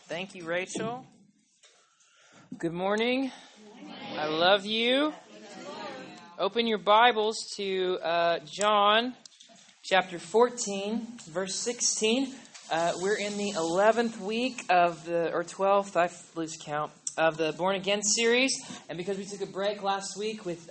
Thank you, Rachel. Good morning. I love you. Open your Bibles to John chapter 14, verse 16. We're in the 11th week of or 12th, I lose count, of the Born Again series. And because we took a break last week with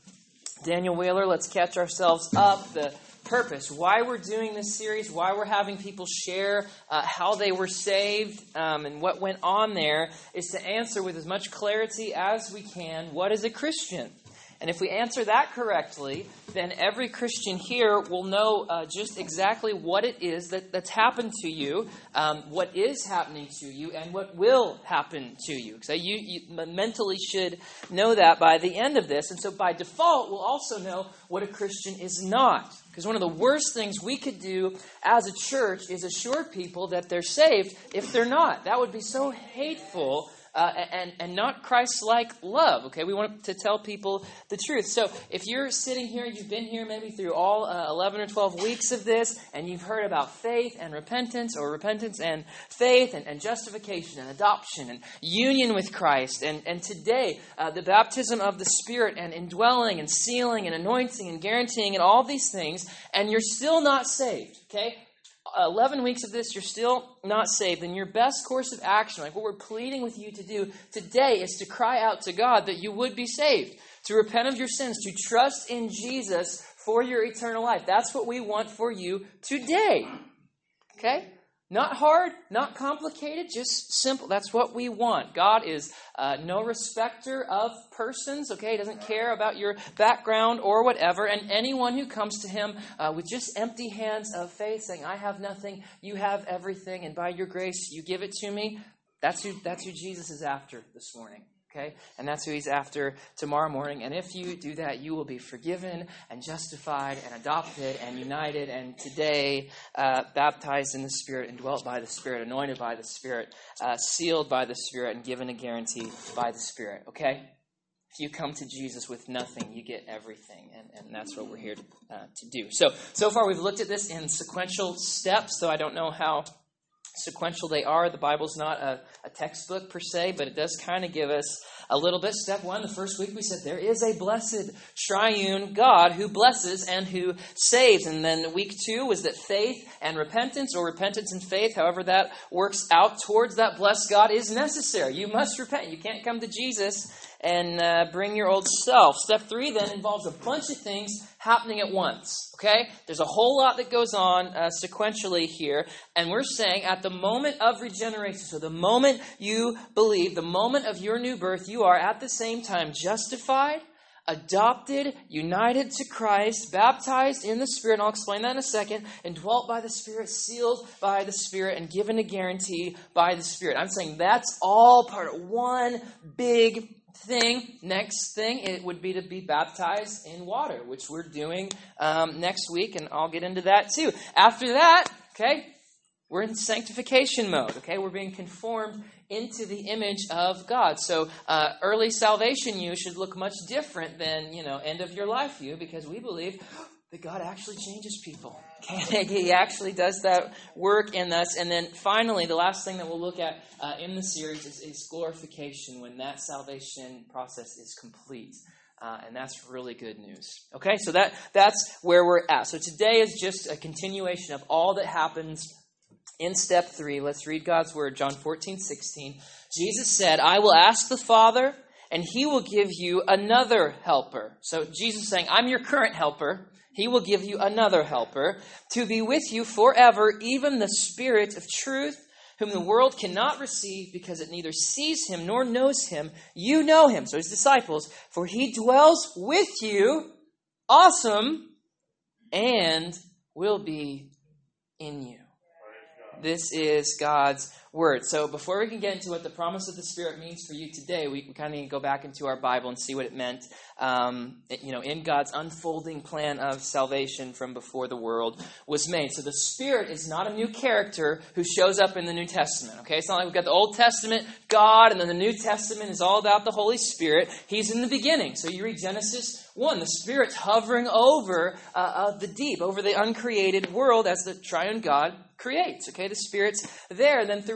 Daniel Wheeler, let's catch ourselves up. The purpose, why we're doing this series, why we're having people share how they were saved and what went on there, is to answer with as much clarity as we can, what is a Christian? And if we answer that correctly, then every Christian here will know just exactly what it is that's happened to you, what is happening to you, and what will happen to you. So you mentally should know that by the end of this. And so by default, we'll also know what a Christian is not. Because one of the worst things we could do as a church is assure people that they're saved if they're not. That would be so hateful and not Christ-like love. Okay, we want to tell people the truth. So if you're sitting here, you've been here maybe through all 11 or 12 weeks of this, and you've heard about faith and repentance, or repentance and faith, and justification and adoption and union with Christ, and today the baptism of the Spirit and indwelling and sealing and anointing and guaranteeing and all these things, and you're still not saved, okay? 11 weeks of this, you're still not saved, then your best course of action, like what we're pleading with you to do today, is to cry out to God that you would be saved, to repent of your sins, to trust in Jesus for your eternal life. That's what we want for you today. Okay? Not hard, not complicated, just simple. That's what we want. God is no respecter of persons, okay? He doesn't care about your background or whatever. And anyone who comes to Him with just empty hands of faith, saying, I have nothing, you have everything, and by your grace you give it to me, that's who Jesus is after this morning. Okay? And that's who He's after tomorrow morning. And if you do that, you will be forgiven and justified and adopted and united and today baptized in the Spirit, indwelt by the Spirit, anointed by the Spirit, sealed by the Spirit, and given a guarantee by the Spirit. Okay? If you come to Jesus with nothing, you get everything. And that's what we're here to do. So far we've looked at this in sequential steps, so I don't know how sequential they are. The Bible's not a textbook per se, but it does kind of give us a little bit. Step one, the first week we said there is a blessed triune God who blesses and who saves. And then week two was that faith and repentance, or repentance and faith, however that works out towards that blessed God, is necessary. You must repent. You can't come to Jesus and bring your old self. Step three then involves a bunch of things happening at once. Okay? There's a whole lot that goes on sequentially here. And we're saying at the moment of regeneration, so the moment you believe, the moment of your new birth, you are at the same time justified, adopted, united to Christ, baptized in the Spirit, and I'll explain that in a second, indwelt by the Spirit, sealed by the Spirit, and given a guarantee by the Spirit. I'm saying that's all part of one big thing. Next thing, it would be to be baptized in water, which we're doing next week, and I'll get into that too. After that, okay, we're in sanctification mode, okay? We're being conformed into the image of God. So early salvation you should look much different than, end of your life you, because we believe that God actually changes people. Okay? He actually does that work in us. And then finally, the last thing that we'll look at in the series is glorification, when that salvation process is complete. And that's really good news. Okay, so that's where we're at. So today is just a continuation of all that happens in step three. Let's read God's word, John 14:16. Jesus said, I will ask the Father, and He will give you another helper. So Jesus is saying, I'm your current helper. He will give you another helper to be with you forever, even the Spirit of truth, whom the world cannot receive because it neither sees Him nor knows Him. You know Him, so His disciples, for He dwells with you, awesome, and will be in you. This is God's word. So before we can get into what the promise of the Spirit means for you today, we kind of need to go back into our Bible and see what it meant, in God's unfolding plan of salvation from before the world was made. So the Spirit is not a new character who shows up in the New Testament. Okay, it's not like we've got the Old Testament God, and then the New Testament is all about the Holy Spirit. He's in the beginning. So you read Genesis 1, the Spirit's hovering over the deep, over the uncreated world as the triune God creates. Okay, the Spirit's there. And then throughout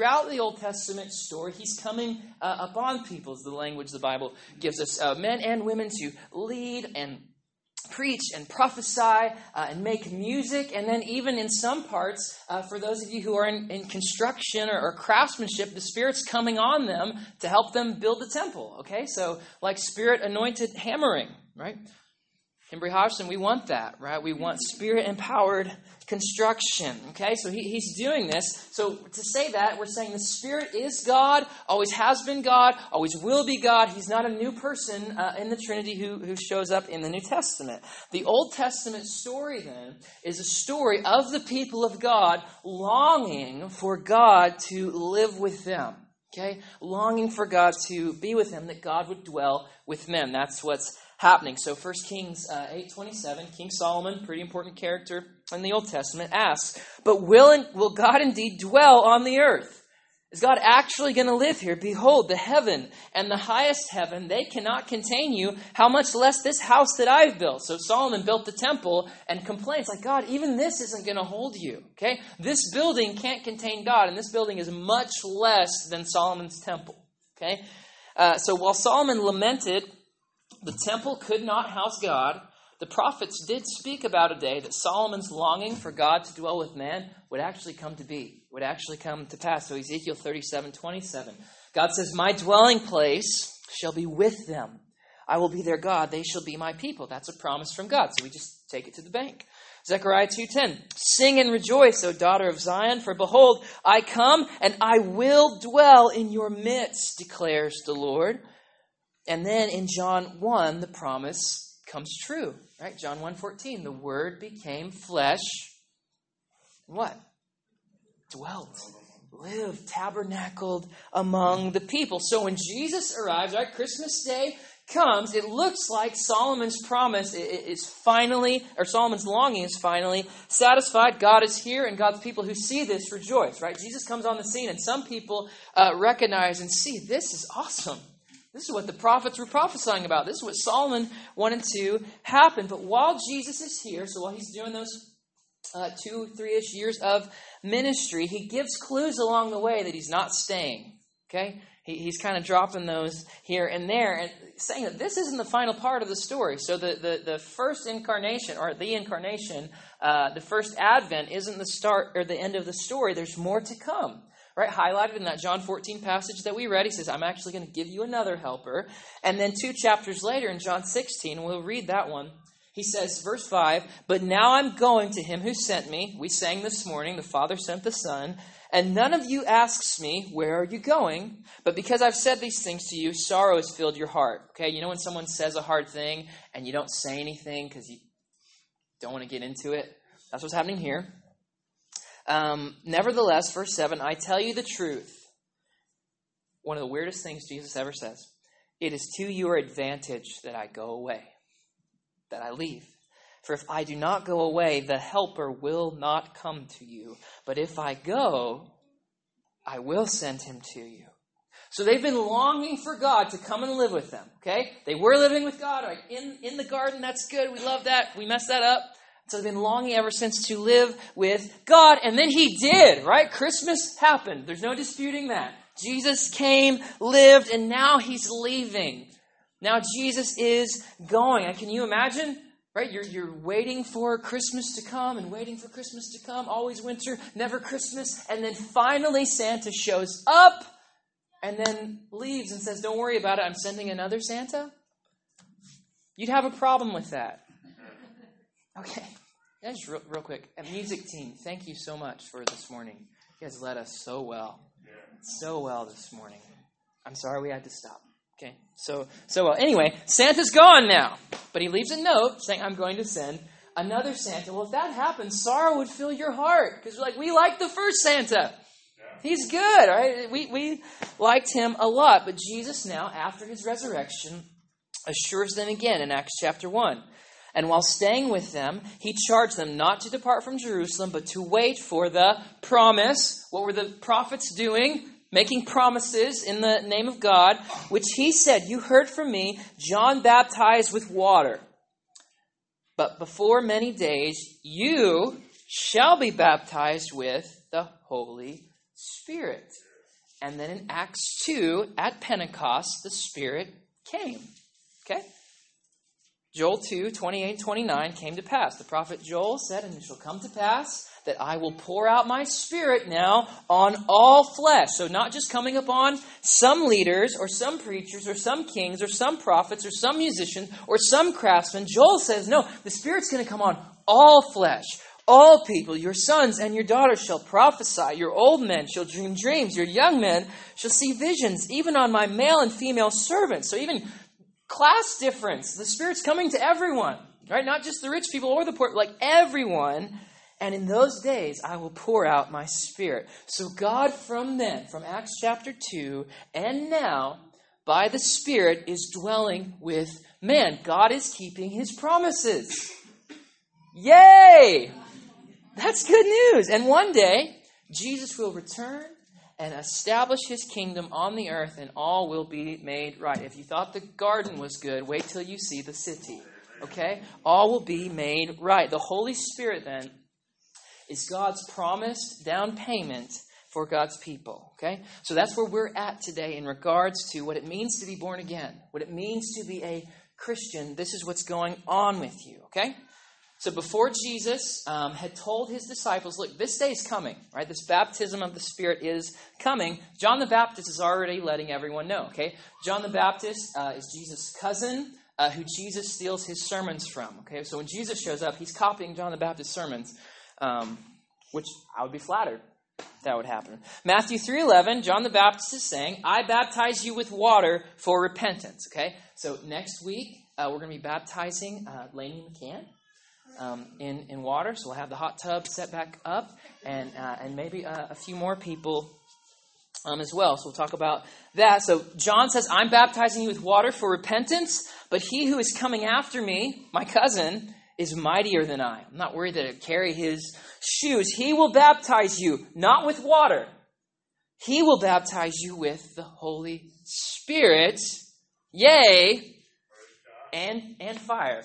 throughout the Old Testament story, he's coming upon people, is the language the Bible gives us, men and women to lead and preach and prophesy and make music. And then even in some parts, for those of you who are in construction or craftsmanship, the Spirit's coming on them to help them build the temple. Okay, so like Spirit-anointed hammering, right? Kimberly Hodgson, we want that, right? We want Spirit-empowered construction. Okay, so he's doing this. So to say that, we're saying the Spirit is God, always has been God, always will be God. He's not a new person in the Trinity who shows up in the New Testament. The Old Testament story, then, is a story of the people of God longing for God to live with them. Okay, longing for God to be with them, that God would dwell with men. That's what's happening. So 1 Kings 8:27, King Solomon, pretty important character in the Old Testament, asks, but will God indeed dwell on the earth? Is God actually going to live here? Behold, the heaven and the highest heaven, they cannot contain you. How much less this house that I've built? So Solomon built the temple and complains, like, God, even this isn't going to hold you. Okay, this building can't contain God, and this building is much less than Solomon's temple. Okay, so while Solomon lamented the temple could not house God, the prophets did speak about a day that Solomon's longing for God to dwell with man would actually come to be, would actually come to pass. So Ezekiel 37:27, God says, my dwelling place shall be with them. I will be their God. They shall be my people. That's a promise from God. So we just take it to the bank. Zechariah 2:10, sing and rejoice, O daughter of Zion, for behold, I come and I will dwell in your midst, declares the Lord. And then in John 1, the promise comes true, right? John 1:14, the Word became flesh. What? Dwelt, lived, tabernacled among the people. So when Jesus arrives, right, Christmas Day comes, it looks like Solomon's promise is finally, or Solomon's longing is finally satisfied. God is here, and God's people who see this rejoice, right? Jesus comes on the scene, and some people recognize and see, this is awesome. This is what the prophets were prophesying about. This is what Solomon wanted to happen. But while Jesus is here, so while he's doing those 2-3-ish years of ministry, he gives clues along the way that he's not staying. Okay? He's kind of dropping those here and there and saying that this isn't the final part of the story. So the first incarnation, or the incarnation, the first advent isn't the start or the end of the story. There's more to come. Right, highlighted in that John 14 passage that we read, he says, I'm actually going to give you another helper. And then 2 chapters later in John 16, we'll read that one. He says, verse 5, but now I'm going to him who sent me. We sang this morning, the Father sent the Son. And none of you asks me, where are you going? But because I've said these things to you, sorrow has filled your heart. Okay, you know when someone says a hard thing and you don't say anything because you don't want to get into it? That's what's happening here. Nevertheless, verse 7, I tell you the truth. One of the weirdest things Jesus ever says. It is to your advantage that I go away, that I leave. For if I do not go away, the helper will not come to you. But if I go, I will send him to you. So they've been longing for God to come and live with them. Okay? They were living with God, right? In the garden. That's good. We love that. We messed that up. So they've been longing ever since to live with God. And then he did, right? Christmas happened. There's no disputing that. Jesus came, lived, and now he's leaving. Now Jesus is going. And can you imagine? Right? You're waiting for Christmas to come and waiting for Christmas to come. Always winter, never Christmas. And then finally Santa shows up and then leaves and says, don't worry about it. I'm sending another Santa. You'd have a problem with that. Okay, just real quick. Music team, thank you so much for this morning. You guys led us so well. So well this morning. I'm sorry we had to stop. Okay, so well. Anyway, Santa's gone now. But he leaves a note saying, I'm going to send another Santa. Well, if that happens, sorrow would fill your heart. Because we like the first Santa. He's good, right? We liked him a lot. But Jesus now, after his resurrection, assures them again in Acts chapter 1. And while staying with them, he charged them not to depart from Jerusalem, but to wait for the promise. What were the prophets doing? Making promises in the name of God, which he said, you heard from me, John baptized with water. But before many days, you shall be baptized with the Holy Spirit. And then in Acts 2, at Pentecost, the Spirit came. Okay? Joel 2, 28, 29 came to pass. The prophet Joel said, and it shall come to pass that I will pour out my Spirit now on all flesh. So not just coming upon some leaders or some preachers or some kings or some prophets or some musicians or some craftsmen. Joel says, no, the Spirit's going to come on all flesh. All people, your sons and your daughters shall prophesy. Your old men shall dream dreams. Your young men shall see visions, even on my male and female servants. So even class difference. The Spirit's coming to everyone, right? Not just the rich people or the poor, like everyone. And in those days, I will pour out my Spirit. So God from Acts chapter 2, and now, by the Spirit, is dwelling with man. God is keeping his promises. Yay! That's good news. And one day, Jesus will return and establish his kingdom on the earth, and all will be made right. If you thought the garden was good, wait till you see the city. Okay? All will be made right. The Holy Spirit, then, is God's promised down payment for God's people. Okay? So that's where we're at today in regards to what it means to be born again, what it means to be a Christian. This is what's going on with you. Okay? So before Jesus had told his disciples, look, this day is coming, right? This baptism of the Spirit is coming. John the Baptist is already letting everyone know, okay? John the Baptist is Jesus' cousin, who Jesus steals his sermons from, okay? So when Jesus shows up, he's copying John the Baptist's sermons, which I would be flattered that would happen. Matthew 3:11, John the Baptist is saying, I baptize you with water for repentance, okay? So next week, we're going to be baptizing Lainey McCann. In water, so we'll have the hot tub set back up, and maybe a few more people as well. So we'll talk about that. So John says, I'm baptizing you with water for repentance, but he who is coming after me, my cousin, is mightier than I. I'm not worried that I carry his shoes. He will baptize you, not with water. He will baptize you with the Holy Spirit, yea, and fire.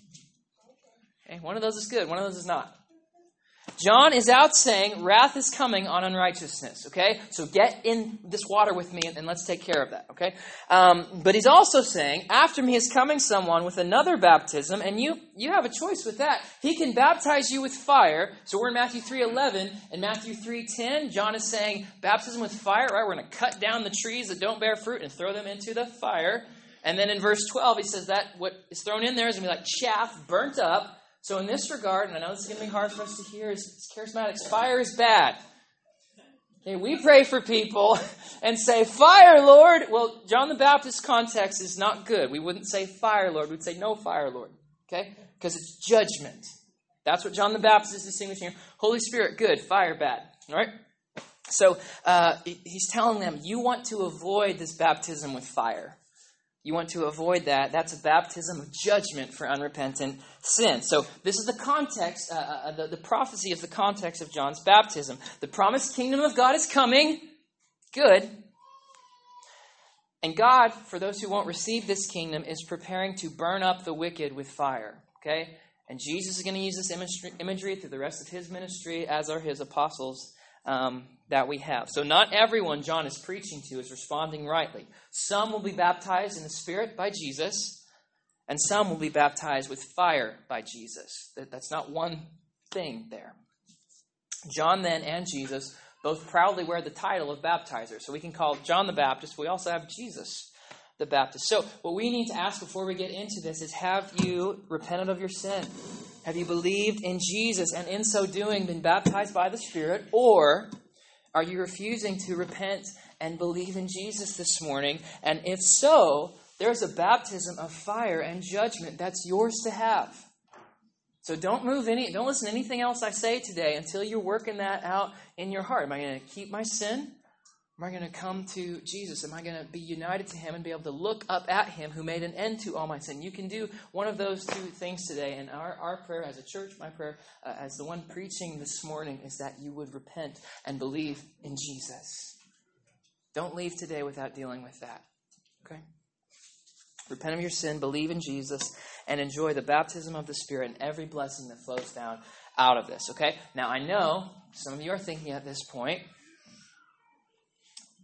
Okay, one of those is good, one of those is not. John is out saying, wrath is coming on unrighteousness, okay? So get in this water with me and let's take care of that, okay? But he's also saying, after me is coming someone with another baptism, and you have a choice with that. He can baptize you with fire. So we're in Matthew 3:11, and Matthew 3:10, John is saying, baptism with fire, right? We're going to cut down the trees that don't bear fruit and throw them into the fire. And then in verse 12, he says that what is thrown in there is going to be like chaff burnt up. So in this regard, and I know this is going to be hard for us to hear as charismatics, fire is bad. Okay, we pray for people and say, fire, Lord. Well, John the Baptist's context is not good. We wouldn't say fire, Lord. We'd say no fire, Lord. Okay? Because it's judgment. That's what John the Baptist is distinguishing here. Holy Spirit, good. Fire, bad. All right? So he's telling them, you want to avoid this baptism with fire. You want to avoid that. That's a baptism of judgment for unrepentant sin. So this is the context, the prophecy of the context of John's baptism. The promised kingdom of God is coming. Good. And God, for those who won't receive this kingdom, is preparing to burn up the wicked with fire. Okay? And Jesus is going to use this imagery through the rest of his ministry, as are his apostles that we have. So not everyone John is preaching to is responding rightly. Some will be baptized in the Spirit by Jesus, and some will be baptized with fire by Jesus. That's not one thing there. John then and Jesus both proudly wear the title of baptizer. So we can call John the Baptist. We also have Jesus the Baptist. So what we need to ask before we get into this is, have you repented of your sin? Have you believed in Jesus and in so doing been baptized by the Spirit? Or are you refusing to repent and believe in Jesus this morning? And if so, there's a baptism of fire and judgment that's yours to have. So don't listen to anything else I say today until you're working that out in your heart. Am I going to keep my sin? Am I going to come to Jesus? Am I going to be united to him and be able to look up at him who made an end to all my sin? You can do one of those two things today. And our prayer as a church, my prayer as the one preaching this morning, is that you would repent and believe in Jesus. Don't leave today without dealing with that. Okay? Repent of your sin, believe in Jesus, and enjoy the baptism of the Spirit and every blessing that flows down out of this. Okay? Now, I know some of you are thinking at this point,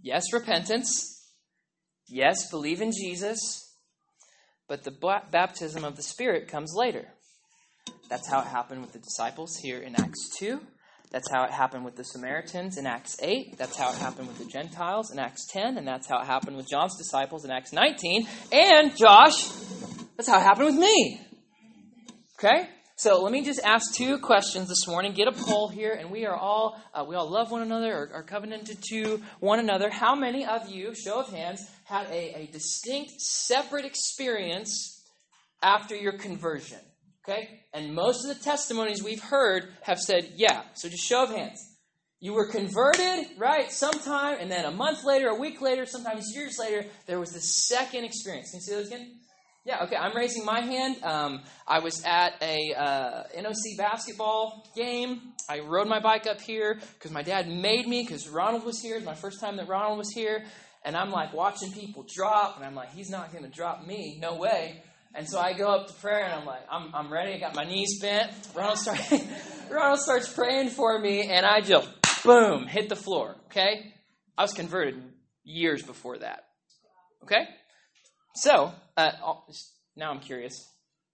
Yes, repentance. Yes, believe in Jesus. But the baptism of the Spirit comes later. That's how it happened with the disciples here in Acts 2. That's how it happened with the Samaritans in Acts 8. That's how it happened with the Gentiles in Acts 10. And that's how it happened with John's disciples in Acts 19. And, Josh, that's how it happened with me. Okay? So let me just ask 2 questions this morning. Get a poll here. And we all love one another or are covenanted to one another. How many of you, show of hands, had a distinct, separate experience after your conversion? Okay? And most of the testimonies we've heard have said, yeah. So just show of hands. You were converted, right, sometime, and then a month later, a week later, sometimes years later, there was this second experience. Can you see those again? Yeah, okay, I'm raising my hand. I was at a NOC basketball game. I rode my bike up here because my dad made me, because Ronald was here. It was my first time that Ronald was here. And I'm like watching people drop, and I'm like, he's not going to drop me. No way. And so I go up to prayer, and I'm like, I'm ready. I got my knees bent. Ronald starts praying for me, and I just, boom, hit the floor, okay? I was converted years before that, okay? So, now I'm curious.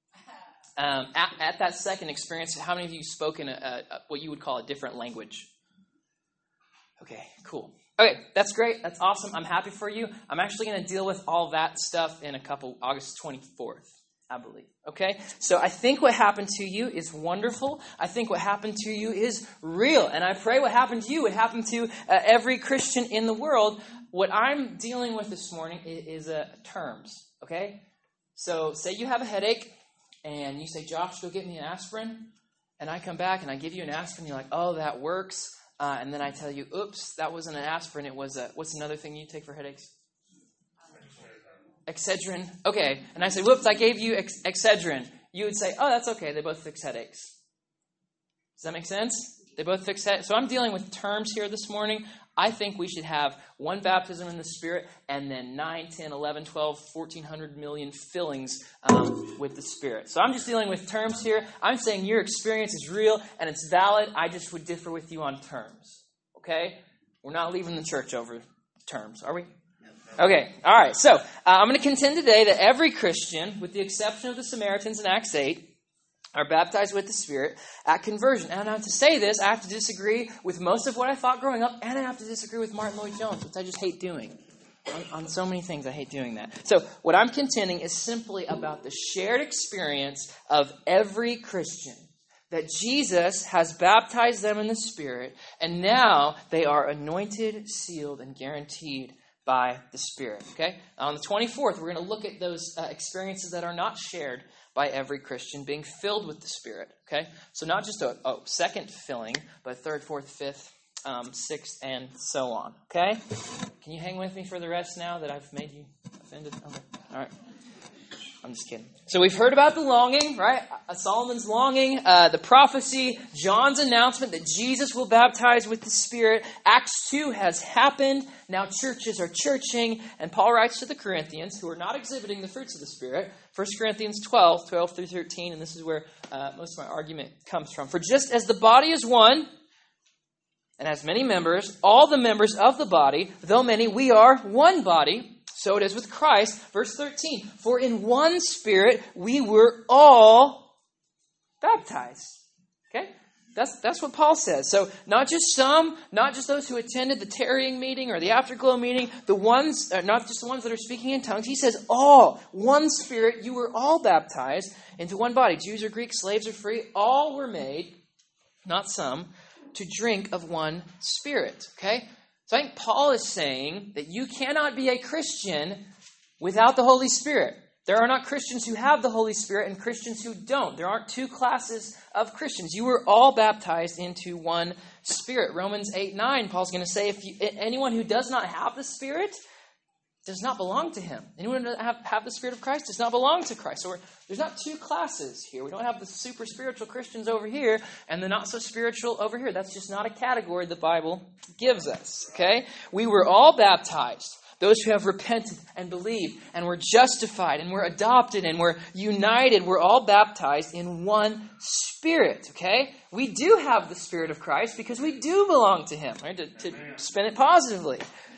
At that second experience, how many of you spoke in what you would call a different language? Okay, cool. Okay, that's great. That's awesome. I'm happy for you. I'm actually going to deal with all that stuff in August 24th, I believe. Okay? So I think what happened to you is wonderful. I think what happened to you is real. And I pray what happened to you would happen to every Christian in the world. What I'm dealing with this morning is terms. Okay? So say you have a headache and you say, Josh, go get me an aspirin. And I come back and I give you an aspirin. You're like, oh, that works. And then I tell you, oops, that wasn't an aspirin. It was what's another thing you take for headaches? Excedrin. Okay. And I say, whoops, I gave you Excedrin. You would say, oh, that's okay. They both fix headaches. Does that make sense? They both fix headaches. So I'm dealing with terms here this morning. I think we should have one baptism in the Spirit and then 9, 10, 11, 12, 1,400 million fillings with the Spirit. So I'm just dealing with terms here. I'm saying your experience is real and it's valid. I just would differ with you on terms. Okay? We're not leaving the church over terms, are we? Okay. All right. So I'm going to contend today that every Christian, with the exception of the Samaritans in Acts 8, are baptized with the Spirit at conversion. And now to say this, I have to disagree with most of what I thought growing up, and I have to disagree with Martin Lloyd-Jones, which I just hate doing. On so many things, I hate doing that. So what I'm contending is simply about the shared experience of every Christian, that Jesus has baptized them in the Spirit, and now they are anointed, sealed, and guaranteed by the Spirit. Okay? On the 24th, we're going to look at those experiences that are not shared by every Christian, being filled with the Spirit. Okay? So not just a second filling, but third, fourth, fifth, sixth, and so on. Okay? Can you hang with me for the rest now that I've made you offended? Okay. All right. I'm just kidding. So we've heard about the longing, right? Solomon's longing, the prophecy, John's announcement that Jesus will baptize with the Spirit. Acts 2 has happened. Now churches are churching. And Paul writes to the Corinthians, who are not exhibiting the fruits of the Spirit, 1 Corinthians 12 through 13, and this is where most of my argument comes from. For just as the body is one, and has many members, all the members of the body, though many, we are one body. So it is with Christ. Verse 13, for in one Spirit we were all baptized. Okay? That's what Paul says. So not just some, not just those who attended the tarrying meeting or the afterglow meeting, the ones, not just the ones that are speaking in tongues. He says all, one Spirit, you were all baptized into one body. Jews or Greeks, slaves or free, all were made, not some, to drink of one Spirit. Okay? So I think Paul is saying that you cannot be a Christian without the Holy Spirit. There are not Christians who have the Holy Spirit and Christians who don't. There aren't two classes of Christians. You were all baptized into one Spirit. Romans 8:9, Paul's going to say, anyone who does not have the Spirit does not belong to him. Anyone who doesn't have the Spirit of Christ does not belong to Christ. So there's not two classes here. We don't have the super spiritual Christians over here and the not so spiritual over here. That's just not a category the Bible gives us. Okay? We were all baptized. Those who have repented and believed and were justified and were adopted and were united, we're all baptized in one Spirit. Okay? We do have the Spirit of Christ because we do belong to Him. Right? To spin it positively.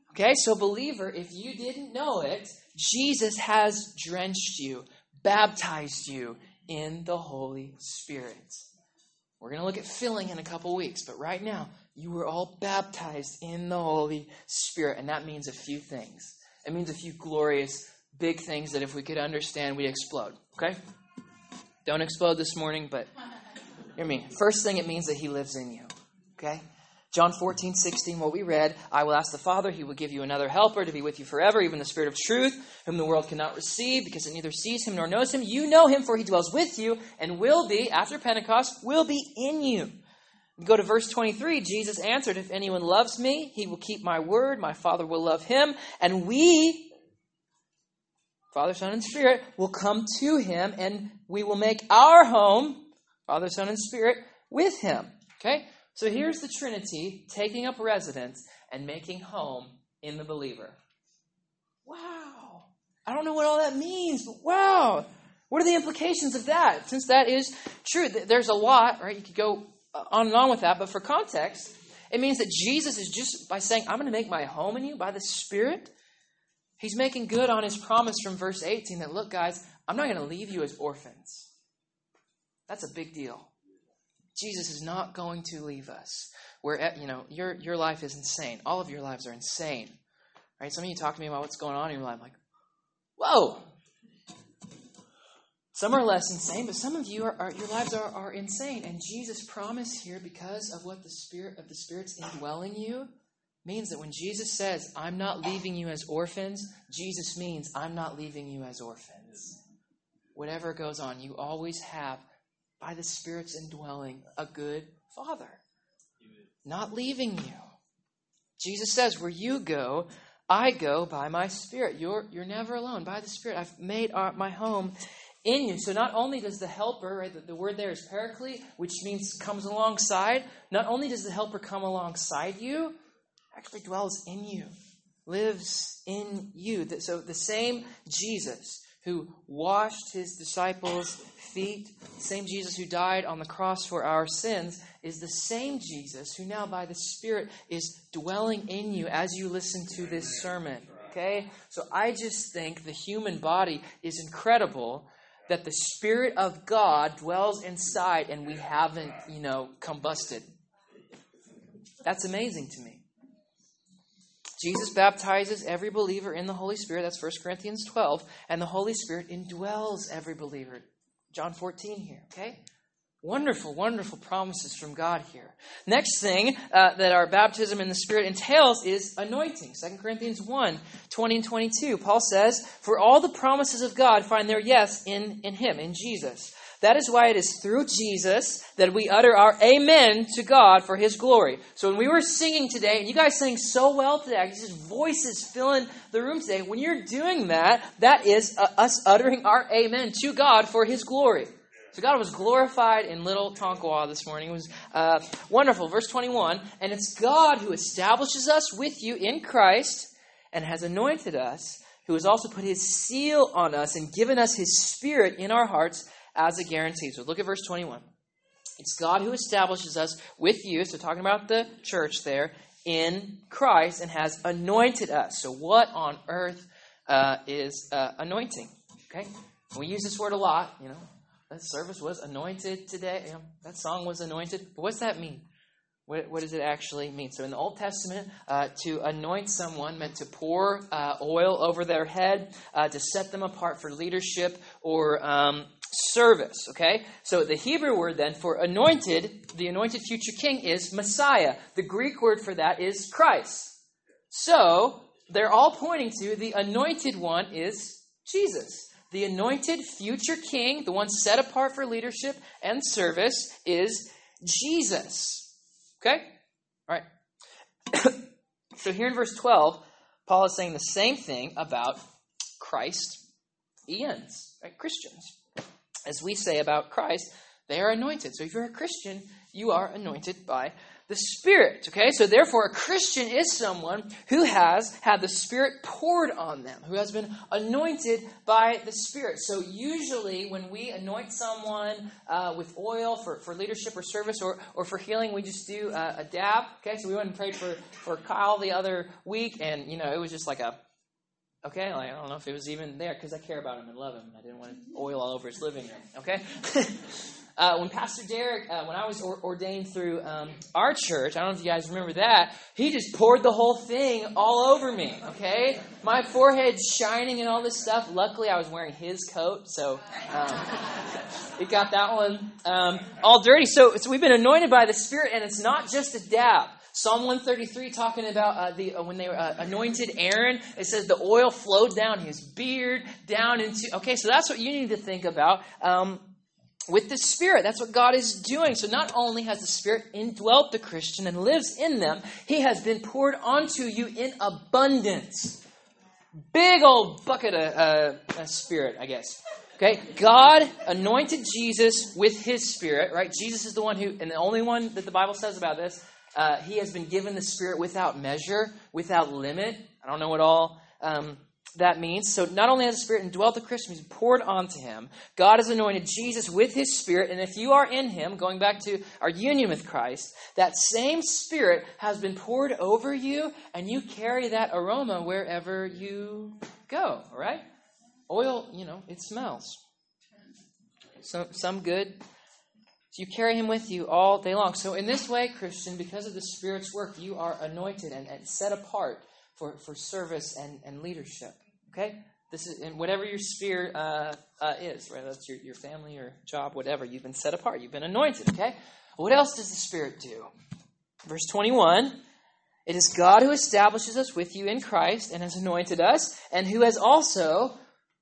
Okay, so believer, if you didn't know it, Jesus has drenched you, baptized you in the Holy Spirit. We're going to look at filling in a couple weeks, but right now, you were all baptized in the Holy Spirit, and that means a few things. It means a few glorious, big things that if we could understand, we'd explode, okay? Don't explode this morning, but hear me. First thing, it means that he lives in you, okay? John 14:16, what we read, I will ask the Father, he will give you another helper to be with you forever, even the Spirit of truth, whom the world cannot receive, because it neither sees him nor knows him. You know him, for he dwells with you, and will be, after Pentecost, will be in you. We go to verse 23, Jesus answered, if anyone loves me, he will keep my word, my Father will love him, and we, Father, Son, and Spirit, will come to him, and we will make our home, Father, Son, and Spirit, with him. Okay? So here's the Trinity taking up residence and making home in the believer. Wow. I don't know what all that means, but wow. What are the implications of that? Since that is true, there's a lot, right? You could go on and on with that, but for context, it means that Jesus is just by saying, I'm going to make my home in you by the Spirit. He's making good on his promise from verse 18 that, look, guys, I'm not going to leave you as orphans. That's a big deal. Jesus is not going to leave us. Where, your life is insane. All of your lives are insane. Right? Some of you talk to me about what's going on in your life. I'm like, whoa. Some are less insane, but some of you your lives are insane. And Jesus' promise here, because of what the Spirit's indwelling you, means that when Jesus says, I'm not leaving you as orphans, Jesus means I'm not leaving you as orphans. Whatever goes on, you always have, by the Spirit's indwelling, a good Father. Not leaving you. Jesus says, where you go, I go by my Spirit. You're never alone. By the Spirit, I've made my home in you. So not only does the helper, right, the word there is paraclete, which means comes alongside. Not only does the helper come alongside you, actually dwells in you, lives in you. So the same Jesus who washed his disciples' feet, the same Jesus who died on the cross for our sins, is the same Jesus who now by the Spirit is dwelling in you as you listen to this sermon. Okay? So I just think the human body is incredible that the Spirit of God dwells inside and we haven't, combusted. That's amazing to me. Jesus baptizes every believer in the Holy Spirit. That's 1 Corinthians 12. And the Holy Spirit indwells every believer. John 14 here, okay? Wonderful, wonderful promises from God here. Next thing that our baptism in the Spirit entails is anointing. 2 Corinthians 1, 20 and 22. Paul says, for all the promises of God find their yes in Him, in Jesus. That is why it is through Jesus that we utter our amen to God for His glory. So when we were singing today, and you guys sang so well today, just voices filling the room today. When you're doing that, that is us uttering our amen to God for His glory. So God was glorified in Little Tonkawa this morning. It was wonderful. Verse 21, and it's God who establishes us with you in Christ and has anointed us, who has also put His seal on us and given us His Spirit in our hearts as a guarantee. So look at verse 21. It's God who establishes us with you, so talking about the church there, in Christ and has anointed us. So what on earth is anointing? Okay, we use this word a lot, That service was anointed today. That song was anointed. But what's that mean? What does it actually mean? So in the Old Testament, to anoint someone meant to pour oil over their head, to set them apart for leadership or service. Okay? So the Hebrew word then for anointed, the anointed future king, is Messiah. The Greek word for that is Christ. So they're all pointing to the anointed one is Jesus. The anointed future king, the one set apart for leadership and service, is Jesus. Okay? All right. So here in verse 12, Paul is saying the same thing about Christians, right? Christians. As we say about Christ, they are anointed. So if you're a Christian, you are anointed by the Spirit. Okay, so therefore a Christian is someone who has had the Spirit poured on them, who has been anointed by the Spirit. So usually when we anoint someone with oil for leadership or service or for healing, we just do a dab. Okay, so we went and prayed for Kyle the other week, and it was just like okay, I don't know if it was even there because I care about him and love him. And I didn't want oil all over his living room. Okay. When Pastor Derek, when I was ordained through our church, I don't know if you guys remember that, he just poured the whole thing all over me, okay? My forehead's shining and all this stuff. Luckily, I was wearing his coat, so it got that one all dirty. So we've been anointed by the Spirit, and it's not just a dab. Psalm 133 talking about when they anointed Aaron, it says the oil flowed down his beard, down into... Okay, so that's what you need to think about. With the Spirit, that's what God is doing. So not only has the Spirit indwelt the Christian and lives in them, He has been poured onto you in abundance. Big old bucket of Spirit, I guess. Okay, God anointed Jesus with His Spirit, right? Jesus is the one who, and the only one that the Bible says about this, He has been given the Spirit without measure, without limit. I don't know what all... that means. So not only has the Spirit indwelt the Christian, He's poured onto him. God has anointed Jesus with His Spirit. And if you are in Him, going back to our union with Christ, that same Spirit has been poured over you, and you carry that aroma wherever you go. All right? Oil, it smells. Some good. So you carry Him with you all day long. So in this way, Christian, because of the Spirit's work, you are anointed and set apart for service and leadership. Okay? This is in whatever your sphere is, right? That's your family, your job, whatever. You've been set apart. You've been anointed. Okay? What else does the Spirit do? Verse 21, it is God who establishes us with you in Christ and has anointed us, and who has also,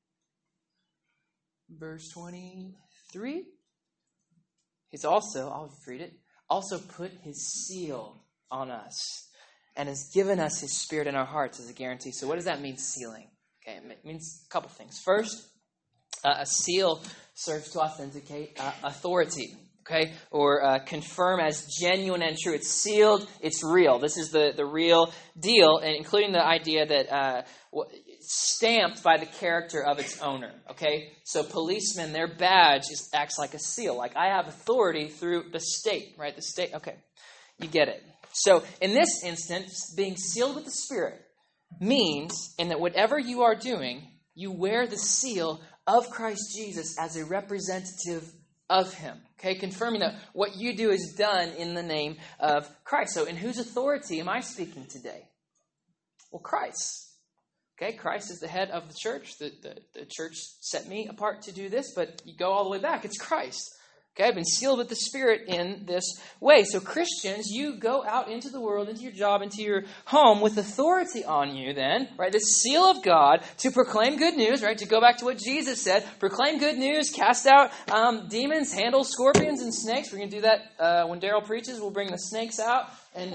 verse 23, He's also, I'll read it, also put His seal on us. And has given us His Spirit in our hearts as a guarantee. So what does that mean, sealing? Okay, it means a couple things. First, a seal serves to authenticate authority, okay? Or confirm as genuine and true. It's sealed, it's real. This is the real deal, and including the idea that stamped by the character of its owner, okay? So policemen, their badge acts like a seal. Like, I have authority through the state, right? The state, okay, you get it. So in this instance, being sealed with the Spirit means in that whatever you are doing, you wear the seal of Christ Jesus as a representative of Him. Okay, confirming that what you do is done in the name of Christ. So in whose authority am I speaking today? Well, Christ. Okay, Christ is the head of the church. The church set me apart to do this, but you go all the way back. It's Christ. Okay, I've been sealed with the Spirit in this way. So Christians, you go out into the world, into your job, into your home with authority on you then, right? The seal of God to proclaim good news, right? To go back to what Jesus said, proclaim good news, cast out demons, handle scorpions and snakes. We're going to do that when Daryl preaches. We'll bring the snakes out and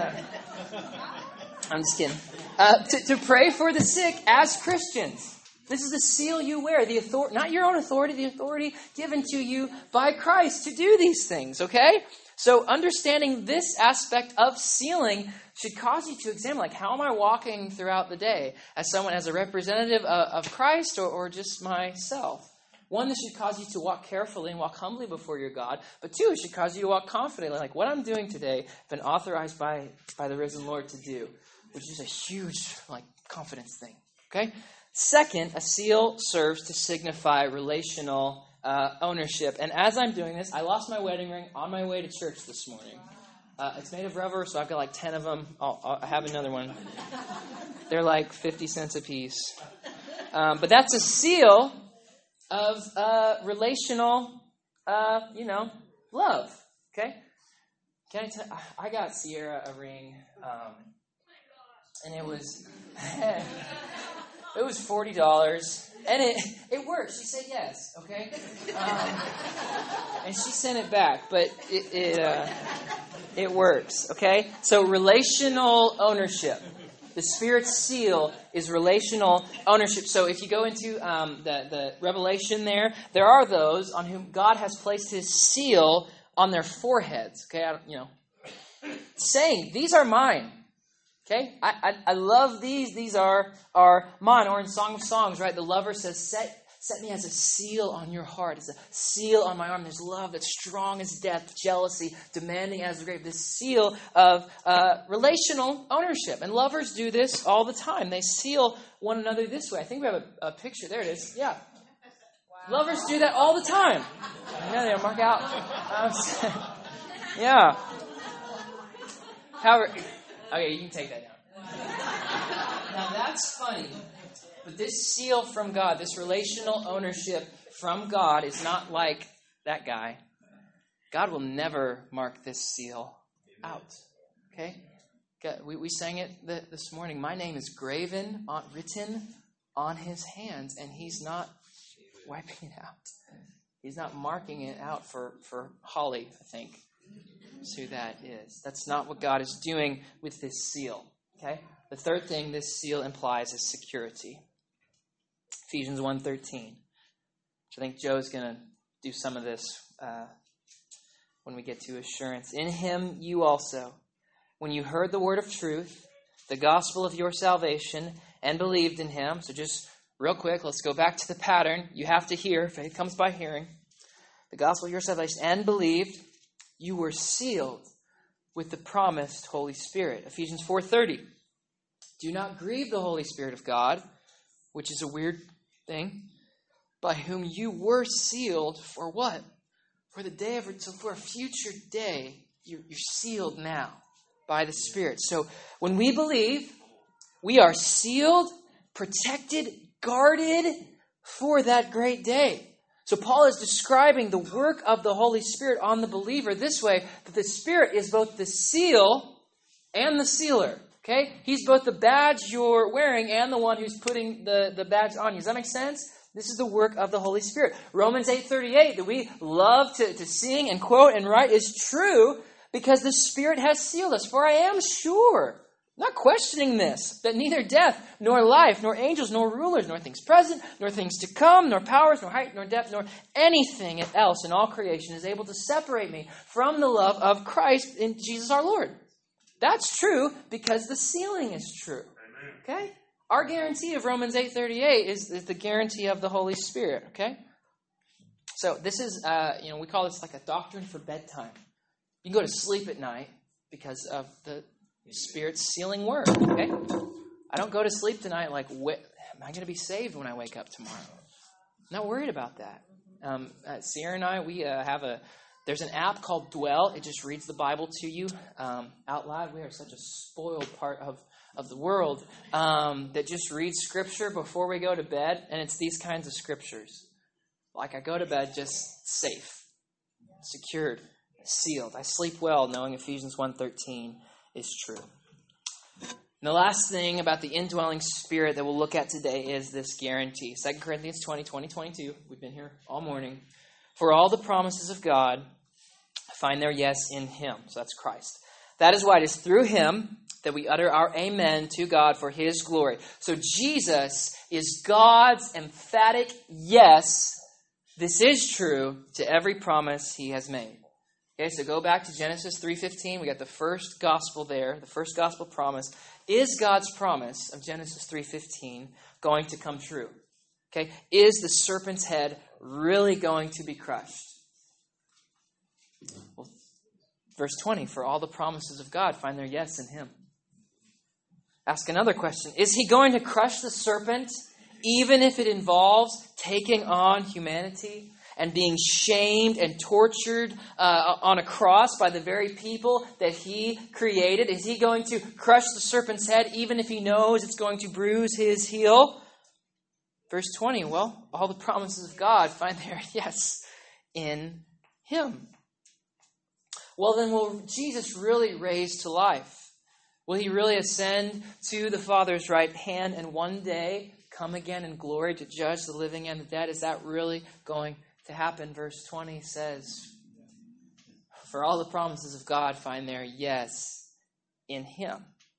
I'm just kidding. To pray for the sick as Christians. This is the seal you wear, the authority, not your own authority, the authority given to you by Christ to do these things, okay? So understanding this aspect of sealing should cause you to examine, like, how am I walking throughout the day as someone, as a representative of Christ or just myself? One, this should cause you to walk carefully and walk humbly before your God. But two, it should cause you to walk confidently, like what I'm doing today has been authorized by the risen Lord to do, which is a huge, confidence thing, okay? Second, a seal serves to signify relational ownership. And as I'm doing this, I lost my wedding ring on my way to church this morning. It's made of rubber, so I've got 10 of them. I have another one. They're 50 cents a piece. But that's a seal of relational, love. Okay? Can I tell you, I got Sierra a ring, and it was... It was $40, and it worked. She said yes, okay? And she sent it back, but it works, okay? So relational ownership. The Spirit's seal is relational ownership. So if you go into the Revelation there are those on whom God has placed His seal on their foreheads, okay? saying, these are mine. Okay? I love these. These are mine. Or in Song of Songs, right? The lover says, set me as a seal on your heart, as a seal on my arm. There's love that's strong as death, jealousy, demanding as the grave. This seal of relational ownership. And lovers do this all the time. They seal one another this way. I think we have a picture. There it is. Yeah. Wow. Lovers do that all the time. Yeah, there, mark out. Yeah. However, okay, you can take that down. Now that's funny. But this seal from God, this relational ownership from God is not like that guy. God will never mark this seal out. Okay? We sang it this morning. My name is written on his hands, and he's not wiping it out. He's not marking it out for Holly, I think. That's who that is. That's not what God is doing with this seal. Okay? The third thing this seal implies is security. Ephesians 1:13, which I think Joe's going to do some of this when we get to assurance. In him you also, when you heard the word of truth, the gospel of your salvation, and believed in him. So just real quick, let's go back to the pattern. You have to hear. Faith comes by hearing. The gospel of your salvation, and believed, you were sealed with the promised Holy Spirit. Ephesians 4:30. Do not grieve the Holy Spirit of God, which is a weird thing, by whom you were sealed for what? For the day of, so for a future day, you're sealed now by the Spirit. So when we believe, we are sealed, protected, guarded for that great day. So Paul is describing the work of the Holy Spirit on the believer this way, that the Spirit is both the seal and the sealer. Okay? He's both the badge you're wearing and the one who's putting the badge on you. Does that make sense? This is the work of the Holy Spirit. Romans 8:38 that we love to sing and quote and write is true because the Spirit has sealed us. For I am sure, not questioning this, that neither death, nor life, nor angels, nor rulers, nor things present, nor things to come, nor powers, nor height, nor depth, nor anything else in all creation is able to separate me from the love of Christ in Jesus our Lord. That's true because the sealing is true. Okay? Our guarantee of Romans 8:38 is the guarantee of the Holy Spirit. Okay? So this is, we call this like a doctrine for bedtime. You can go to sleep at night because of the Spirit's sealing work. Okay? I don't go to sleep tonight like, am I going to be saved when I wake up tomorrow? I'm not worried about that. Sierra and I, we have there's an app called Dwell. It just reads the Bible to you out loud. We are such a spoiled part of the world that just reads Scripture before we go to bed. And it's these kinds of Scriptures. Like I go to bed just safe, secured, sealed. I sleep well knowing Ephesians 1:13 is true. And the last thing about the indwelling Spirit that we'll look at today is this guarantee. 2 Corinthians 20:22. We've been here all morning. For all the promises of God find their yes in him. So that's Christ. That is why it is through him that we utter our amen to God for his glory. So Jesus is God's emphatic yes. This is true to every promise he has made. Okay, so go back to Genesis 3:15. We got the first gospel there, the first gospel promise. Is God's promise of Genesis 3:15 going to come true? Okay, is the serpent's head really going to be crushed? Well, verse 20, for all the promises of God find their yes in him. Ask another question. Is he going to crush the serpent even if it involves taking on humanity and being shamed and tortured on a cross by the very people that he created? Is he going to crush the serpent's head even if he knows it's going to bruise his heel? Verse 20, well, all the promises of God find their yes in him. Well, then will Jesus really raise to life? Will he really ascend to the Father's right hand and one day come again in glory to judge the living and the dead? Is that really going to happen? Verse 20 says, for all the promises of God find their yes in him.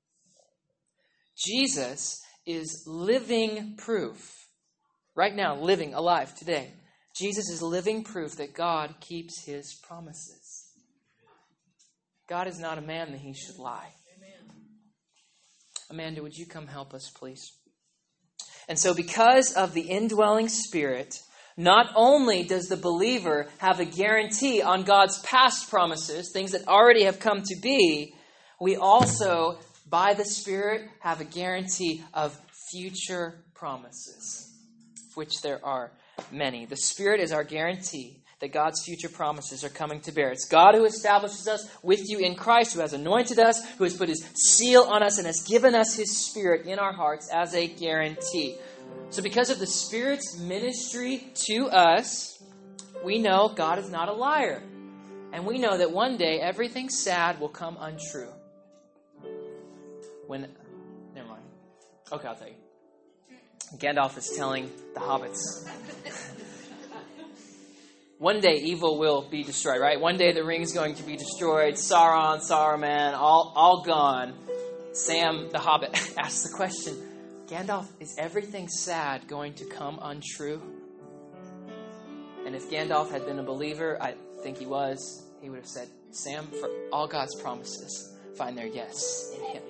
Jesus is living proof. Right now, living, alive, today. Jesus is living proof that God keeps his promises. God is not a man that he should lie. Amanda, would you come help us, please? And so because of the indwelling Spirit, not only does the believer have a guarantee on God's past promises, things that already have come to be, we also, by the Spirit, have a guarantee of future promises, which there are many. The Spirit is our guarantee that God's future promises are coming to bear. It's God who establishes us with you in Christ, who has anointed us, who has put his seal on us, and has given us his Spirit in our hearts as a guarantee. So because of the Spirit's ministry to us, we know God is not a liar. And we know that one day everything sad will come untrue. Never mind. Okay, I'll tell you. Gandalf is telling the hobbits. One day evil will be destroyed, right? One day the ring is going to be destroyed. Sauron, Saruman, all gone. Sam, the hobbit, asks the question, Gandalf, is everything sad going to come untrue? And if Gandalf had been a believer, I think he was, he would have said, Sam, for all God's promises find their yes in him.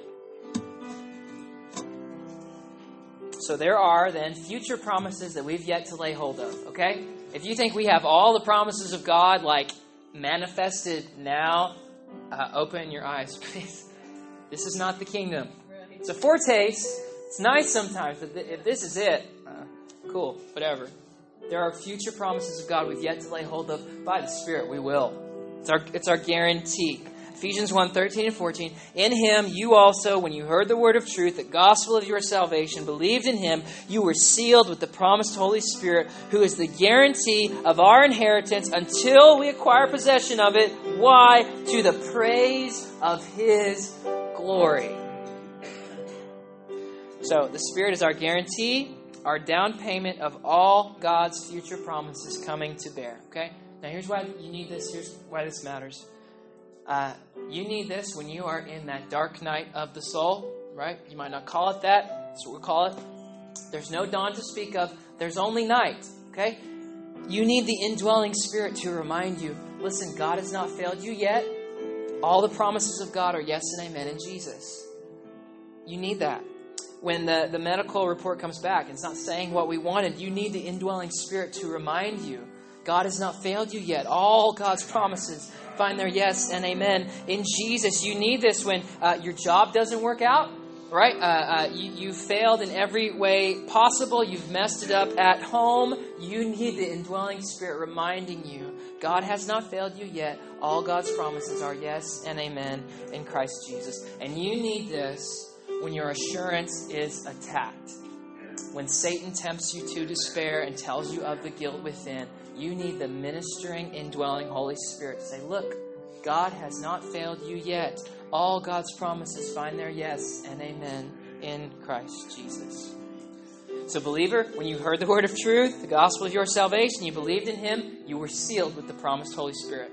So there are then future promises that we've yet to lay hold of, okay? If you think we have all the promises of God like manifested now, open your eyes, please. This is not the kingdom. It's a foretaste. It's nice sometimes, but if this is it, cool, whatever. There are future promises of God we've yet to lay hold of. By the Spirit, we will. It's our guarantee. Ephesians 1:13 and 14. In him, you also, when you heard the word of truth, the gospel of your salvation, believed in him, you were sealed with the promised Holy Spirit, who is the guarantee of our inheritance until we acquire possession of it. Why? To the praise of his glory. So, the Spirit is our guarantee, our down payment of all God's future promises coming to bear. Okay? Now, here's why you need this. Here's why this matters. You need this when you are in that dark night of the soul, right? You might not call it that. That's what we call it. There's no dawn to speak of. There's only night, okay? You need the indwelling Spirit to remind you, listen, God has not failed you yet. All the promises of God are yes and amen in Jesus. You need that. When the medical report comes back, it's not saying what we wanted. You need the indwelling Spirit to remind you, God has not failed you yet. All God's promises find their yes and amen in Jesus. You need this when your job doesn't work out, right? You failed in every way possible. You've messed it up at home. You need the indwelling Spirit reminding you, God has not failed you yet. All God's promises are yes and amen in Christ Jesus. And you need this when your assurance is attacked. When Satan tempts you to despair and tells you of the guilt within, you need the ministering, indwelling Holy Spirit to say, look, God has not failed you yet. All God's promises find their yes and amen in Christ Jesus. So believer, when you heard the word of truth, the gospel of your salvation, you believed in him, you were sealed with the promised Holy Spirit,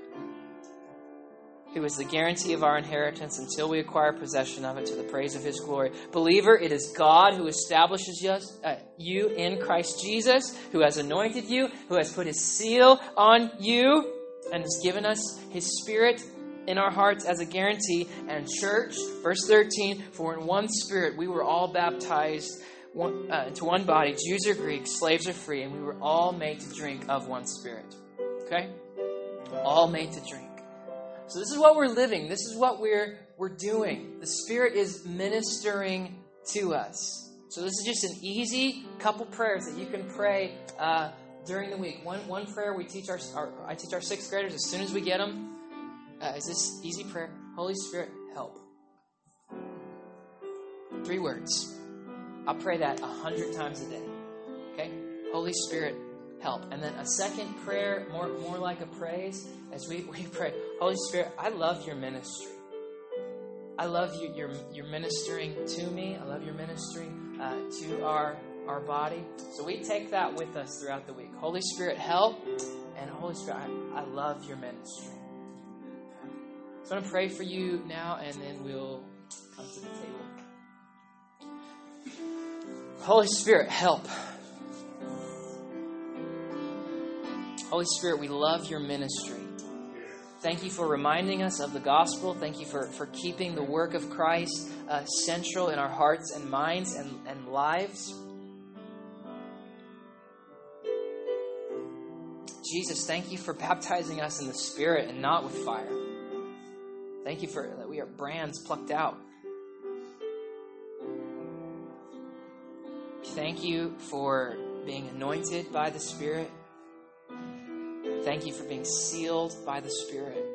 who is the guarantee of our inheritance until we acquire possession of it to the praise of his glory. Believer, it is God who establishes you in Christ Jesus, who has anointed you, who has put his seal on you, and has given us his Spirit in our hearts as a guarantee. And church, verse 13, for in one Spirit we were all baptized into one body, Jews or Greeks, slaves or free, and we were all made to drink of one Spirit. Okay? All made to drink. So this is what we're living. This is what we're doing. The Spirit is ministering to us. So this is just an easy couple prayers that you can pray during the week. One prayer we teach I teach our sixth graders as soon as we get them. Is this easy prayer? Holy Spirit, help. 3 words. I'll pray that 100 times a day. Okay? Holy Spirit, help. And then a second prayer, more like a praise, as we pray, Holy Spirit, I love your ministry. I love you. You're ministering to me. I love your ministering to our body. So we take that with us throughout the week. Holy Spirit, help. And Holy Spirit, I love your ministry. So I'm going to pray for you now, and then we'll come to the table. Holy Spirit, help. Holy Spirit, we love your ministry. Thank you for reminding us of the gospel. Thank you for keeping the work of Christ central in our hearts and minds and lives. Jesus, thank you for baptizing us in the Spirit and not with fire. Thank you for that we are brands plucked out. Thank you for being anointed by the Spirit. Thank you for being sealed by the Spirit.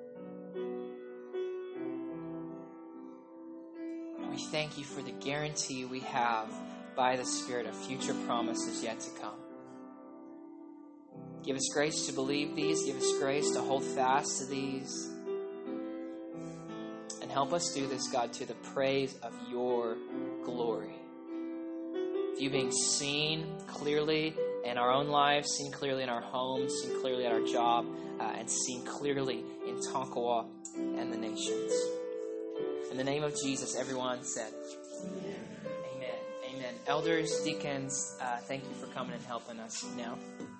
We thank you for the guarantee we have by the Spirit of future promises yet to come. Give us grace to believe these. Give us grace to hold fast to these. And help us do this, God, to the praise of your glory. You being seen clearly in our own lives, seen clearly in our homes, seen clearly at our job, and seen clearly in Tonkawa and the nations. In the name of Jesus, everyone said, Amen. Amen. Elders, deacons, thank you for coming and helping us now.